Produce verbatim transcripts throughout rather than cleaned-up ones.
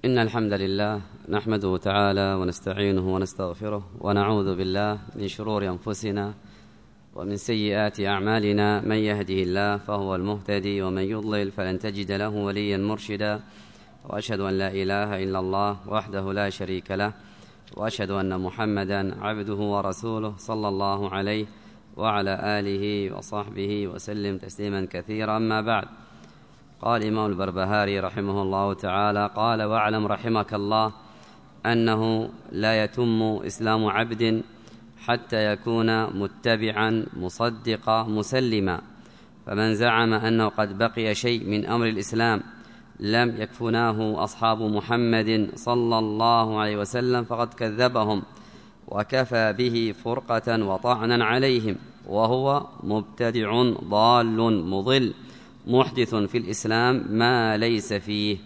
إن الحمد لله نحمده تعالى ونستعينه ونستغفره ونعوذ بالله من شرور أنفسنا ومن سيئات أعمالنا. من يهده الله فهو المهتدي ومن يضلل فلن تجد له وليا مرشدا. وأشهد أن لا إله إلا الله وحده لا شريك له، وأشهد أن محمدا عبده ورسوله صلى الله عليه وعلى آله وصحبه وسلم تسليما كثيرا. أما بعد، قال الإمام البربهاري رحمه الله تعالى: قال: واعلم رحمك الله أنه لا يتم إسلام عبد حتى يكون متبعا مصدقا مسلما، فمن زعم أنه قد بقي شيء من أمر الإسلام لم يكفناه أصحاب محمد صلى الله عليه وسلم فقد كذبهم وكفى به فرقة وطعنا عليهم، وهو مبتدع ضال مضل محدث في الإسلام ما ليس فيه.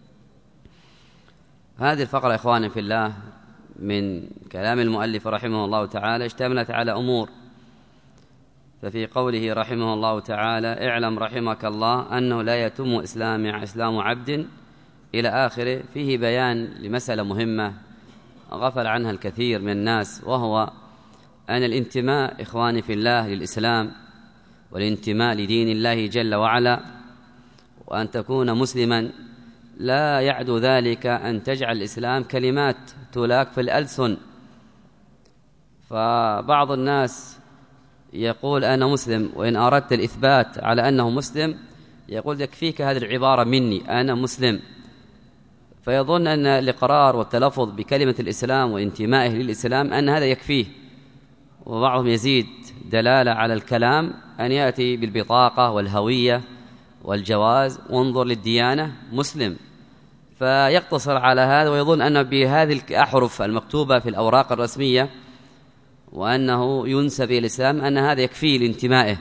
هذه الفقرة إخواني في الله من كلام المؤلف رحمه الله تعالى اشتملت على أمور. ففي قوله رحمه الله تعالى: اعلم رحمك الله أنه لا يتم إسلام إسلام عبد إلى آخره، فيه بيان لمسألة مهمة غفل عنها الكثير من الناس، وهو أن الانتماء إخواني في الله للإسلام والانتماء لدين الله جل وعلا وأن تكون مسلما لا يعدو ذلك أن تجعل الإسلام كلمات تلاك في الألسن. فبعض الناس يقول أنا مسلم، وإن أردت الإثبات على أنه مسلم يقول يكفيك هذه العبارة مني أنا مسلم، فيظن أن الإقرار والتلفظ بكلمة الإسلام وانتمائه للإسلام أن هذا يكفيه. وبعضهم يزيد دلالة على الكلام أن يأتي بالبطاقة والهوية والجواز وانظر للديانة مسلم، فيقتصر على هذا ويظن أن بهذه الأحرف المكتوبة في الأوراق الرسمية وأنه ينسب إلى الإسلام أن هذا يكفيه لانتمائه.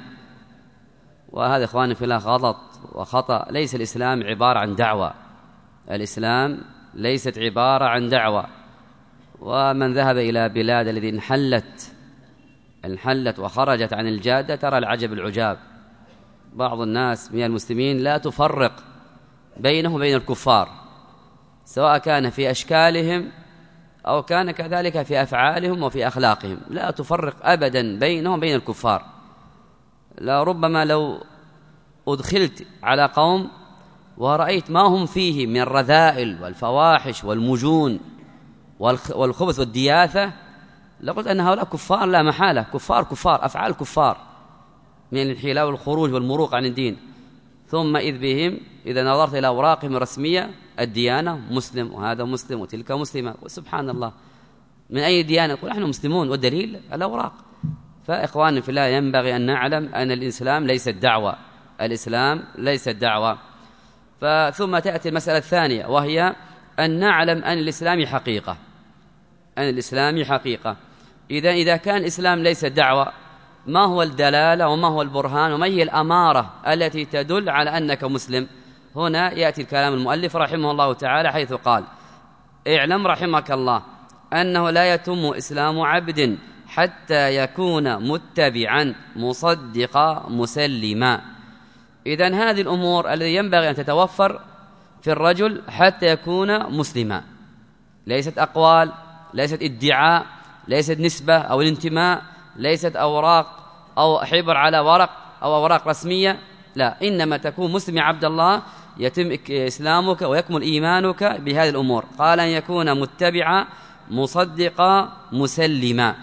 وهذا إخواني في الله غلط وخطأ. ليس الإسلام عبارة عن دعوة، الإسلام ليست عبارة عن دعوة. ومن ذهب إلى بلاد الذي انحلت انحلت وخرجت عن الجادة ترى العجب العجاب. بعض الناس من المسلمين لا تفرق بينهم وبين الكفار، سواء كان في أشكالهم أو كان كذلك في أفعالهم وفي أخلاقهم، لا تفرق أبدا بينهم وبين الكفار. لا ربما لو أدخلت على قوم ورأيت ما هم فيه من الرذائل والفواحش والمجون والخبث والدياثة لقلت أن هؤلاء كفار لا محالة، كفار كفار أفعال كفار من الانحلال والخروج والمروق عن الدين. ثم إذ بهم إذا نظرت إلى أوراقهم الرسمية الديانة مسلم وهذا مسلم وتلك مسلمة، وسبحان الله من أي ديانة؟ يقول نحن مسلمون، والدليل الأوراق. فإخواني في الله ينبغي أن نعلم أن الإسلام ليس الدعوة، الإسلام ليس الدعوة. ثم تأتي المسألة الثانية وهي أن نعلم أن الإسلام حقيقة، أن الإسلام حقيقة. إذا إذا كان الإسلام ليس الدعوة، ما هو الدلالة وما هو البرهان وما هي الأمارة التي تدل على أنك مسلم؟ هنا يأتي الكلام المؤلف رحمه الله تعالى حيث قال: اعلم رحمك الله أنه لا يتم إسلام عبد حتى يكون متبعا مصدقا مسلما. إذن هذه الأمور التي ينبغي أن تتوفر في الرجل حتى يكون مسلما، ليست أقوال، ليست ادعاء، ليست نسبة أو الانتماء، ليست أوراق أو حبر على ورق أو أوراق رسمية، لا، إنما تكون مسلم يا عبد الله يتم إسلامك ويكمل إيمانك بهذه الأمور. قال أن يكون متبعا مصدقا مسلما.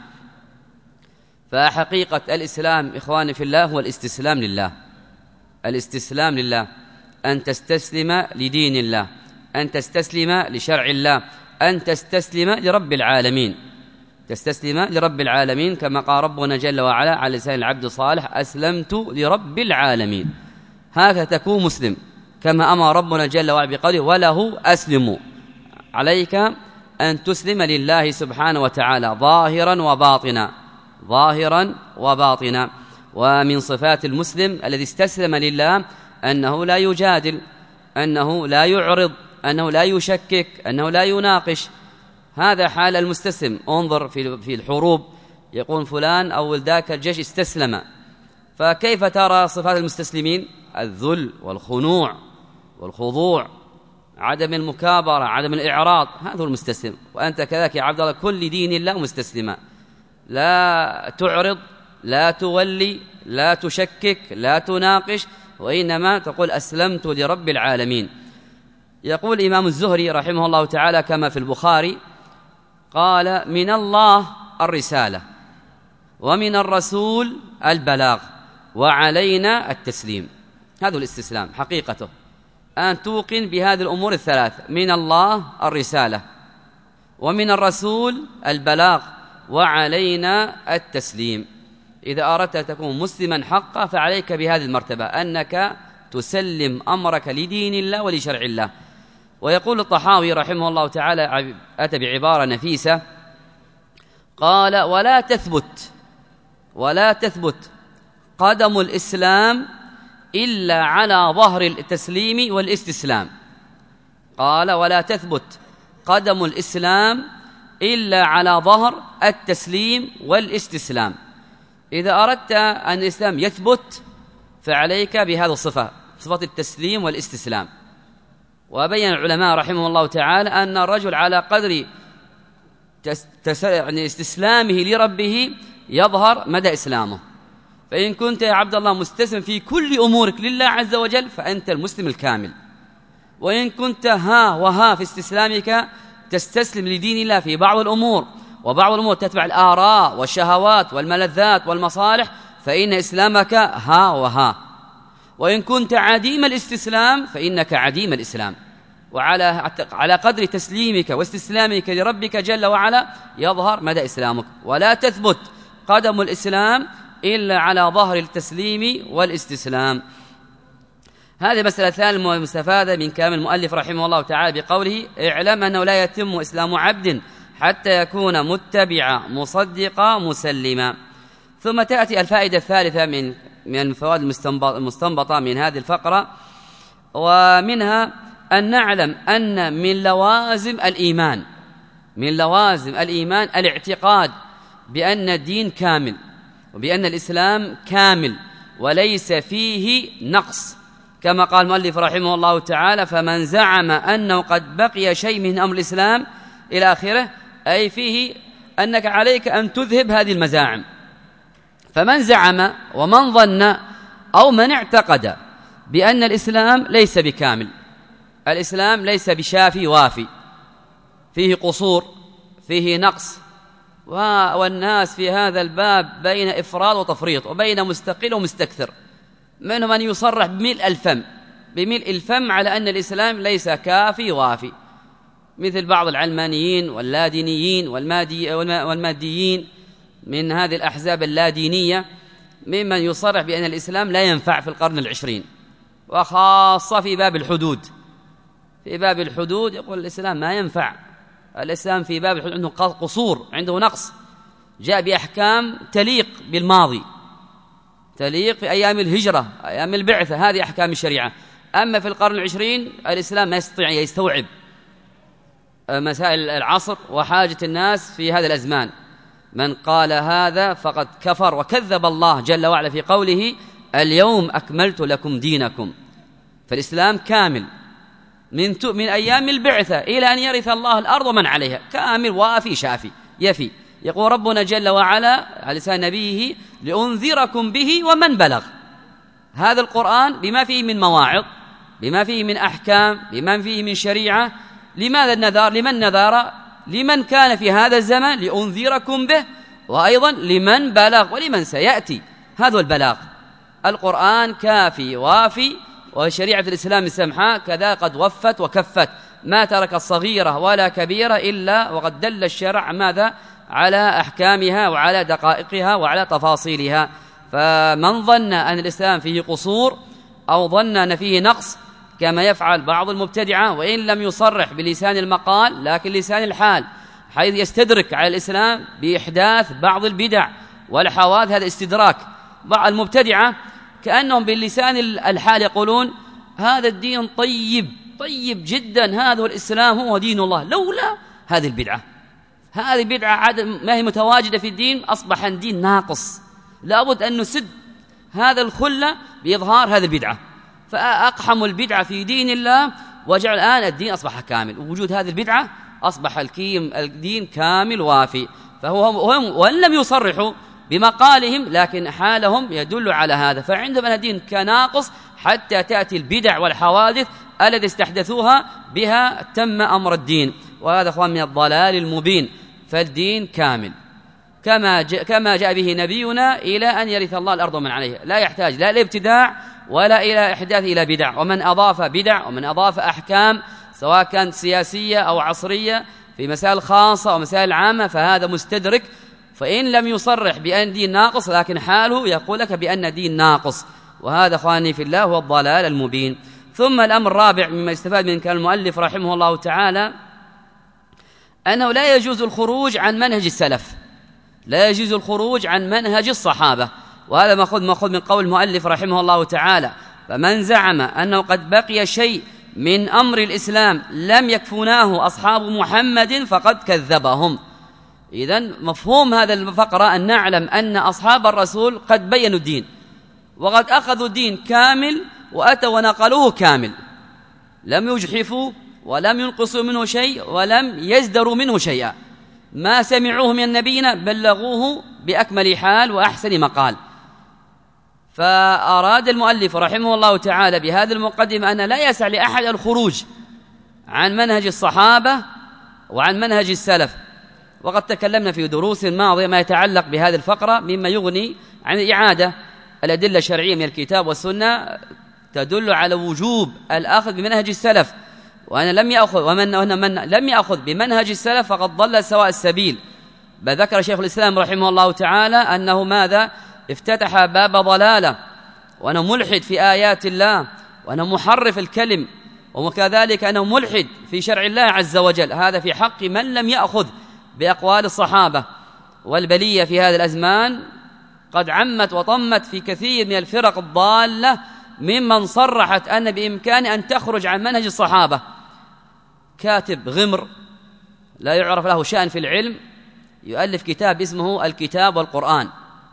فحقيقة الإسلام إخواني في الله هو الاستسلام لله، الاستسلام لله، أن تستسلم لدين الله، أن تستسلم لشرع الله، أن تستسلم لرب العالمين، تستسلم لرب العالمين كما قال ربنا جل وعلا على لسان العبد الصالح: أسلمت لرب العالمين. هكذا تكون مسلم كما أمر ربنا جل وعلا بقوله: وله أسلموا. عليك أن تسلم لله سبحانه وتعالى ظاهرا وباطنا، ظاهرا وباطنا. ومن صفات المسلم الذي استسلم لله أنه لا يجادل، أنه لا يعرض، أنه لا يشكك، أنه لا يناقش. هذا حال المستسلم. انظر في الحروب يقول فلان أو ذاك الجيش استسلم، فكيف ترى صفات المستسلمين؟ الذل والخنوع والخضوع. عدم المكابرة، عدم الإعراض، هذا هو المستسلم. وأنت كذلك يا عبد الله كن لدين الله مستسلما، لا تعرض، لا تولي، لا تشكك، لا تناقش، وإنما تقول أسلمت لرب العالمين. يقول الإمام الزهري رحمه الله تعالى كما في البخاري قال: من الله الرسالة، ومن الرسول البلاغ، وعلينا التسليم. هذا الاستسلام حقيقته، أن توقن بهذه الأمور الثلاث: من الله الرسالة، ومن الرسول البلاغ، وعلينا التسليم. إذا أردت أن تكون مسلما حقا فعليك بهذه المرتبة، أنك تسلم أمرك لدين الله ولشرع الله. ويقول الطحاوي رحمه الله تعالى، أتى بعبارة نفيسة، قال: ولا تثبت ولا تثبت قدم الإسلام إلا على ظهر التسليم والاستسلام. قال: ولا تثبت قدم الإسلام إلا على ظهر التسليم والاستسلام. إذا أردت أن الإسلام يثبت فعليك بهذه الصفة، صفة التسليم والاستسلام. وبين العلماء رحمه الله تعالى أن الرجل على قدر يعني استسلامه لربه يظهر مدى إسلامه. فإن كنت يا عبد الله مستسلم في كل أمورك لله عز وجل فأنت المسلم الكامل. وإن كنت ها وها في استسلامك تستسلم لدين الله في بعض الأمور، وبعض الأمور تتبع الآراء والشهوات والملذات والمصالح، فإن إسلامك ها وها. وإن كنت عديم الاستسلام فإنك عديم الإسلام. وعلى على قدر تسليمك واستسلامك لربك جل وعلا يظهر مدى إسلامك. ولا تثبت قدم الإسلام إلا على ظهر التسليم والاستسلام. هذه مسألة ثانية المستفادة من كلام المؤلف رحمه الله تعالى بقوله: اعلم أنه لا يتم إسلام عبد حتى يكون متبعا مصدقا مسلما. ثم تأتي الفائدة الثالثة من من الفوائد المستنبطة من هذه الفقرة، ومنها أن نعلم أن من لوازم الإيمان من لوازم الإيمان الاعتقاد بأن الدين كامل، وبأن الإسلام كامل وليس فيه نقص، كما قال المؤلف رحمه الله تعالى: فمن زعم أنه قد بقي شيء من أمر الإسلام إلى آخره، أي فيه أنك عليك أن تذهب هذه المزاعم. فمن زعم ومن ظن أو من اعتقد بأن الإسلام ليس بكامل، الإسلام ليس بشافي وافي، فيه قصور، فيه نقص، والناس في هذا الباب بين إفراط وتفريط، وبين مستقل ومستكثر. منهم من يصرح بملء الفم بملء الفم على أن الإسلام ليس كافي وافي، مثل بعض العلمانيين واللادينيين والمادي والماديين من هذه الأحزاب اللادينية، ممن يصرح بأن الإسلام لا ينفع في القرن العشرين، وخاصة في باب الحدود. في باب الحدود يقول الإسلام ما ينفع، الإسلام في باب الحدود عنده قصور، عنده نقص، جاء بأحكام تليق بالماضي، تليق في أيام الهجرة، أيام البعثة، هذه أحكام الشريعة. أما في القرن العشرين الإسلام ما يستطيع يستوعب مسائل العصر وحاجة الناس في هذا الأزمان. من قال هذا فقد كفر وكذب الله جل وعلا في قوله: اليوم أكملت لكم دينكم. فالإسلام كامل من من أيام البعثة إلى أن يرث الله الأرض ومن عليها، كامل وافي شافي يفي. يقول ربنا جل وعلا على لسان نبيه: لأنذركم به ومن بلغ. هذا القرآن بما فيه من مواعظ، بما فيه من أحكام، بما فيه من شريعة. لماذا النذار؟ لمن نذار؟ لمن كان في هذا الزمان، لأنذركم به، وأيضا لمن بلغ ولمن سيأتي. هذا البلاغ. القرآن كافي وافي، وشريعة الإسلام السمحاء كذا قد وفت وكفت، ما ترك الصغيرة ولا كبيرة إلا وقد دل الشرع ماذا؟ على أحكامها وعلى دقائقها وعلى تفاصيلها. فمن ظن أن الإسلام فيه قصور أو ظن أن فيه نقص كما يفعل بعض المبتدعة، وإن لم يصرح بلسان المقال لكن لسان الحال، حيث يستدرك على الإسلام بإحداث بعض البدع والحوادث، هذا استدراك. بعض المبتدعة كأنهم باللسان الحال يقولون: هذا الدين طيب طيب جدا، هذا الإسلام هو دين الله، لولا هذه البدعة. هذه بدعة ما هي متواجدة في الدين أصبح الدين ناقص، لابد أن نسد هذا الخلة بإظهار هذه البدعة. فأقحموا البدعة في دين الله وجعل الآن الدين أصبح كامل، ووجود هذه البدعة أصبح الدين كامل وافي. فهو هم وإن لم يصرحوا بمقالهم لكن حالهم يدل على هذا، فعندهم أن الدين كناقص حتى تأتي البدع والحوادث الذي استحدثوها بها تم أمر الدين، وهذا أخوان من الضلال المبين. فالدين كامل كما جاء, كما جاء به نبينا إلى أن يرث الله الأرض ومن عليها، لا يحتاج لا إلى ابتداع ولا إلى إحداث إلى بدع. ومن أضاف بدع ومن أضاف أحكام سواء كانت سياسية أو عصرية في مسائل خاصة أو مسائل عامة فهذا مستدرك، فإن لم يصرح بأن دين ناقص لكن حاله يقول لك بأن دين ناقص، وهذا أخواني في الله هو الضلال المبين. ثم الأمر الرابع مما يستفاد من كلام المؤلف رحمه الله تعالى أنه لا يجوز الخروج عن منهج السلف، لا يجوز الخروج عن منهج الصحابة، وهذا مأخوذ مأخوذ من قول المؤلف رحمه الله تعالى: فمن زعم أنه قد بقي شيء من أمر الإسلام لم يكفناه أصحاب محمد فقد كذبهم. إذن مفهوم هذا الفقرة أن نعلم أن أصحاب الرسول قد بينوا الدين وقد أخذوا الدين كامل وأتوا ونقلوه كامل، لم يجحفوا ولم ينقصوا منه شيء ولم يزدروا منه شيئا، ما سمعوه من نبينا بلغوه بأكمل حال وأحسن مقال. فأراد المؤلف رحمه الله تعالى بهذه المقدمة أن لا يسع لأحد الخروج عن منهج الصحابة وعن منهج السلف، وقد تكلمنا في دروس ماضية ما يتعلق بهذه الفقرة مما يغني عن إعادة. الأدلة الشرعية من الكتاب والسنة تدل على وجوب الأخذ بمنهج السلف، وأن لم يأخذ ومن من لم يأخذ بمنهج السلف فقد ضل سواء السبيل. بل ذكر شيخ الإسلام رحمه الله تعالى أنه ماذا افتتح باب ضلالة، وأنه ملحد في آيات الله، وأنه محرف الكلم، وكذلك أنه ملحد في شرع الله عز وجل. هذا في حق من لم يأخذ بأقوال الصحابة. والبلية في هذا الأزمان قد عمت وطمت في كثير من الفرق الضالة ممن صرحت أن بإمكان أن تخرج عن منهج الصحابة. كاتب غمر لا يعرف له شأن في العلم يؤلف كتاب اسمه الكتاب والقرآن،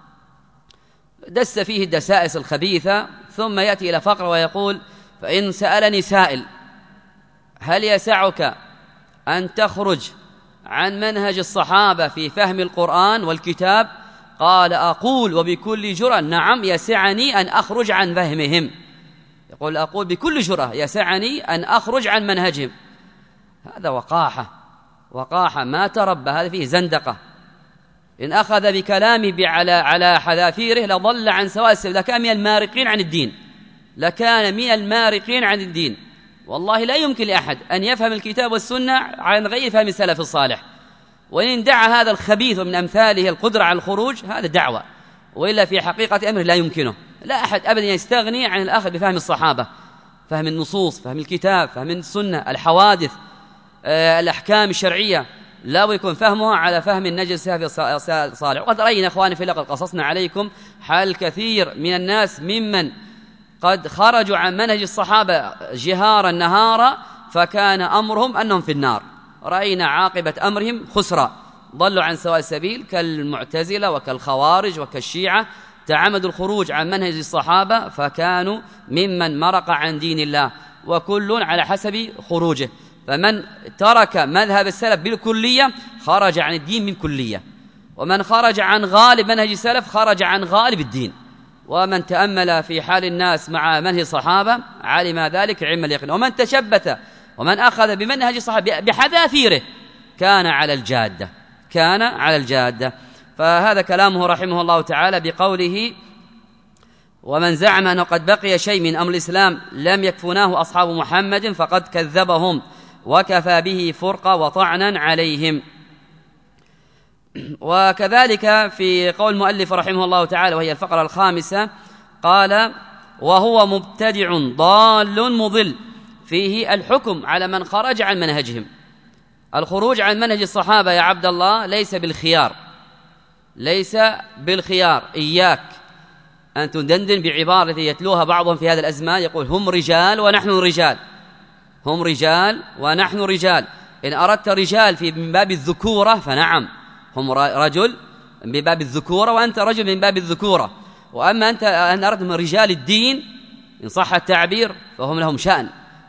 دس فيه الدسائس الخبيثة، ثم يأتي إلى فقرة ويقول: فإن سألني سائل هل يسعك أن تخرج عن منهج الصحابة في فهم القرآن والكتاب؟ قال: أقول وبكل جرأة نعم يسعني أن أخرج عن فهمهم. يقول: أقول بكل جرأة يسعني أن أخرج عن منهجهم. هذا وقاحة وقاحة ما تربى، هذا فيه زندقة. إن أخذ بكلامه على على حذافيره لضل عن سواء السبيل، لكان من المارقين عن الدين، لكان من المارقين عن الدين. والله لا يمكن لأحد أن يفهم الكتاب والسنة عن غير فهم السلف الصالح. وإن ادعى هذا الخبيث من أمثاله القدرة على الخروج هذا دعوة، وإلا في حقيقة أمره لا يمكنه. لا أحد أبدا يستغني عن الأخذ بفهم الصحابة، فهم النصوص، فهم الكتاب، فهم السنة، الحوادث، آه، الأحكام الشرعية، لا يكون فهمها على فهم النجل السلف الصالح. وقد رأينا إخواني في لقد قصصنا عليكم حال كثير من الناس ممن قد خرجوا عن منهج الصحابة جهارا نهارا فكان أمرهم أنهم في النار. رأينا عاقبة أمرهم خسرا، ضلوا عن سواء السبيل كالمعتزلة وكالخوارج وكالشيعة، تعمدوا الخروج عن منهج الصحابة فكانوا ممن مرق عن دين الله، وكل على حسب خروجه. فمن ترك مذهب السلف بالكلية خرج عن الدين من كلية، ومن خرج عن غالب منهج السلف خرج عن غالب الدين. ومن تأمل في حال الناس مع منهج الصحابة علم ذلك علم اليقين. ومن تشبث ومن أخذ بمنهج الصحابة بحذافيره كان على الجادة، كان على الجادة. فهذا كلامه رحمه الله تعالى بقوله: ومن زعم أنه قد بقي شيء من أمر الإسلام لم يكفناه أصحاب محمد فقد كذبهم وكفى به فرقة وطعنا عليهم. وكذلك في قول المؤلف رحمه الله تعالى وهي الفقرة الخامسة قال: وهو مبتدع ضال مضل، فيه الحكم على من خرج عن منهجهم. الخروج عن منهج الصحابة يا عبد الله ليس بالخيار، ليس بالخيار. إياك أن تدندن بعبارة يتلوها بعضهم في هذا الأزمان، يقول: هم رجال ونحن رجال، هم رجال ونحن رجال. إن أردت رجال في من باب الذكورة فنعم، هم رجل من باب الذكورة وأنت رجل من باب الذكورة. وأما أنت أن أردت من رجال الدين إن صح التعبير فهم لهم شأن،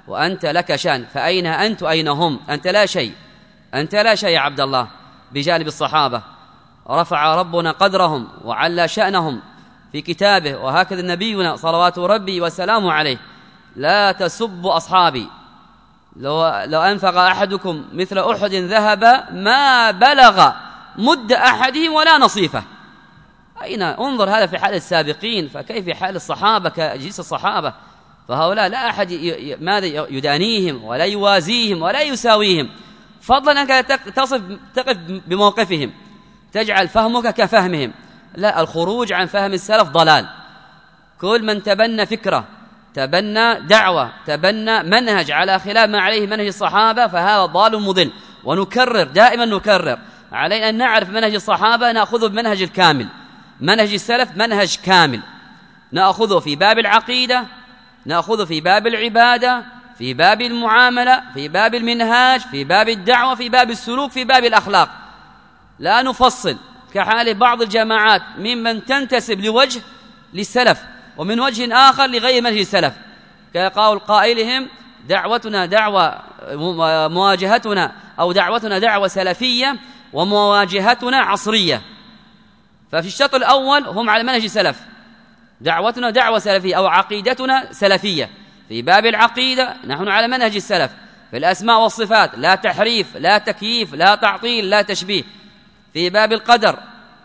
وأنت لك شأن، فأين أنت أين هم؟ أنت لا شيء، أنت لا شيء يا عبد الله بجانب الصحابة. رفع ربنا قدرهم وعلى شأنهم في كتابه، وهكذا نبينا صلوات ربي وسلامه عليه: لا تسبوا أصحابي، لو, لو أنفق أحدكم مثل أحد ذهب ما بلغ مد أحدهم ولا نصيفه. أين انظر هذا في حال السابقين، فكيف في حال الصحابة كجنس الصحابة؟ فهؤلاء لا أحد ماذا يدانيهم ولا يوازيهم ولا يساويهم، فضلا أنك تصف تقف بموقفهم تجعل فهمك كفهمهم. لا، الخروج عن فهم السلف ضلال. كل من تبنى فكرة، تبنى دعوة، تبنى منهج على خلاف ما عليه منهج الصحابة فهذا ضال مضل. ونكرر دائما نكرر علينا أن نعرف منهج الصحابة، نأخذه بمنهج الكامل. منهج السلف منهج كامل، نأخذه في باب العقيدة، نأخذه في باب العبادة، في باب المعاملة، في باب المنهاج، في باب الدعوة، في باب السلوك، في باب الأخلاق. لا نفصل كحال بعض الجماعات ممن تنتسب لوجه للسلف ومن وجه آخر لغير منهج السلف، كقول قائلهم: دعوتنا دعوة مواجهتنا أو دعوتنا دعوة سلفية ومواجهتنا عصرية. ففي الشطر الأول هم على منهج السلف، دعوتنا دعوة سلفية أو عقيدتنا سلفية. في باب العقيدة نحن على منهج السلف، في الأسماء والصفات لا تحريف لا تكييف لا تعطيل لا تشبيه. في باب القدر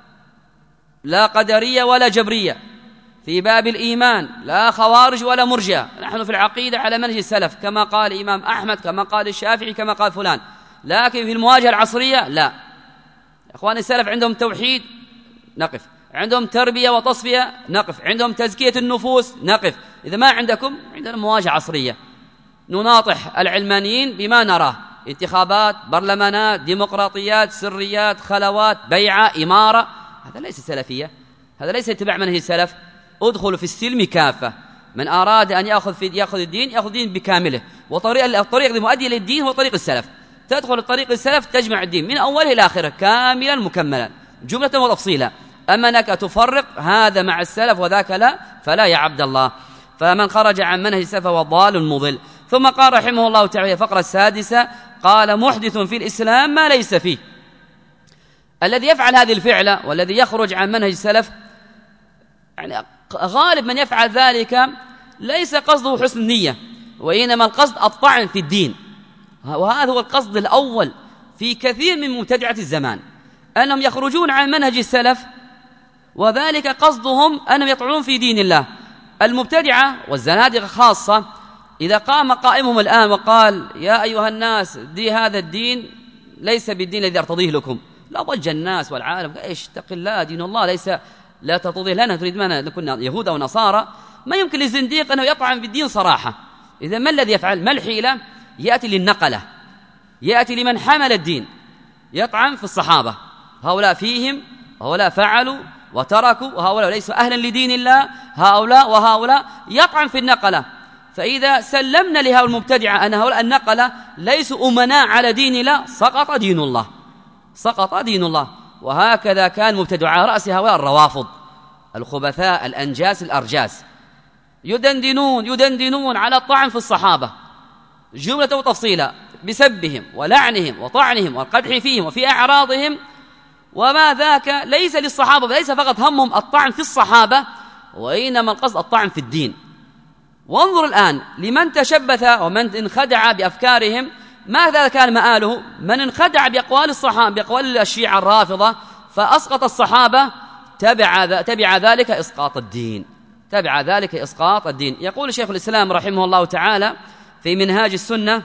لا قدرية ولا جبرية. في باب الإيمان لا خوارج ولا مرجئة. نحن في العقيدة على منهج السلف كما قال الإمام أحمد، كما قال الشافعي، كما قال فلان. لكن في المواجهة العصرية لا. إخوان السلف عندهم توحيد نقف، عندهم تربية وتصفية نقف، عندهم تزكية النفوس نقف. إذا ما عندكم، عندنا مواجهة عصرية نناطح العلمانيين بما نراه: انتخابات، برلمانات، ديمقراطيات، سريات، خلوات، بيعة، إمارة. هذا ليس سلفية، هذا ليس اتباع منهج السلف. ادخلوا في السلم كافة. من أراد أن يأخذ في يأخذ الدين يأخذ الدين بكامله، وطريق الطريق المؤدي للدين هو طريق السلف. تدخل الطريق السلف تجمع الدين من أوله إلى آخره كاملا مكملا جملة وتفصيلا. أما أنك تفرق هذا مع السلف وذاك لا، فلا يا عبد الله. فمن خرج عن منهج السلف هو ضال مضل. ثم قال رحمه الله تعالى الفقرة السادسة: قال: محدث في الإسلام ما ليس فيه. الذي يفعل هذه الفعلة والذي يخرج عن منهج السلف، يعني غالب من يفعل ذلك ليس قصده حسن النية، وإنما القصد الطعن في الدين. وهذا هو القصد الأول في كثير من مبتدعة الزمان، أنهم يخرجون عن منهج السلف وذلك قصدهم أنهم يطعنون في دين الله. المبتدعة والزنادقة خاصة إذا قام قائمهم الآن وقال: يا أيها الناس، دي هذا الدين ليس بالدين الذي أرتضيه لكم، لا ضج الناس والعالم: إيش اتق الله، دين الله ليس لا ترتضيه لنا، تريد منا نكون يهود أو نصارى. ما يمكن للزنديق أنه يطعن بالدين صراحة. إذا ما الذي يفعل؟ ما الحيلة؟ يأتي للنقلة، يأتي لمن حمل الدين، يطعن في الصحابة: هؤلاء فيهم، هؤلاء فعلوا وتركوا، وهؤلاء ليسوا أهلا لدين الله، هؤلاء وهؤلاء، يطعن في النقلة. فإذا سلمنا لهؤلاء المبتدعة أن هؤلاء النقلة ليسوا أمناء على دين الله، سقط دين الله، سقط دين الله. وهكذا كان مبتدعا رأس هؤلاء الروافض الخبثاء الأنجاس الأرجاس، يدندنون يدندنون على الطعن في الصحابة جملة وتفصيلا، بسبهم ولعنهم وطعنهم والقدح فيهم وفي أعراضهم. وما ذاك ليس للصحابة، ليس فقط همهم الطعن في الصحابة، وإنما القصد الطعن في الدين. وانظر الآن لمن تشبث ومن انخدع بأفكارهم ماذا كان مآله؟ من انخدع بأقوال الصحابة، بأقوال الشيعة الرافضة، فأسقط الصحابة، تبع تبع ذلك إسقاط الدين، تبع ذلك إسقاط الدين. يقول شيخ الإسلام رحمه الله تعالى في منهاج السنة: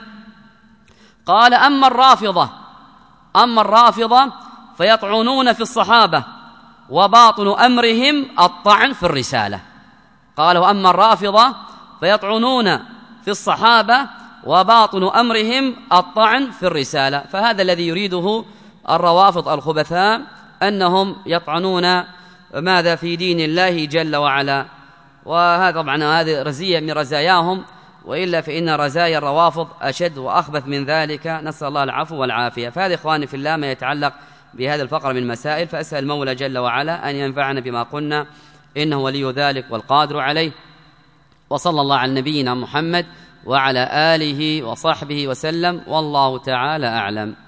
قال: أما الرافضة أما الرافضة فيطعنون في الصحابة وباطن أمرهم الطعن في الرسالة. قال: وأما الرافضة فيطعنون في الصحابة وباطن أمرهم الطعن في الرسالة. فهذا الذي يريده الروافض الخبثاء، أنهم يطعنون ماذا في دين الله جل وعلا. وهذا طبعا هذه رزية من رزاياهم، وإلا فإن رزايا الروافض أشد وأخبث من ذلك، نسأل الله العفو والعافية. فهذا إخواني في الله ما يتعلق بهذا الفقر من المسائل، فأسأل المولى جل وعلا أن ينفعنا بما قلنا، إنه ولي ذلك والقادر عليه. وصلى الله على نبينا محمد وعلى آله وصحبه وسلم، والله تعالى أعلم.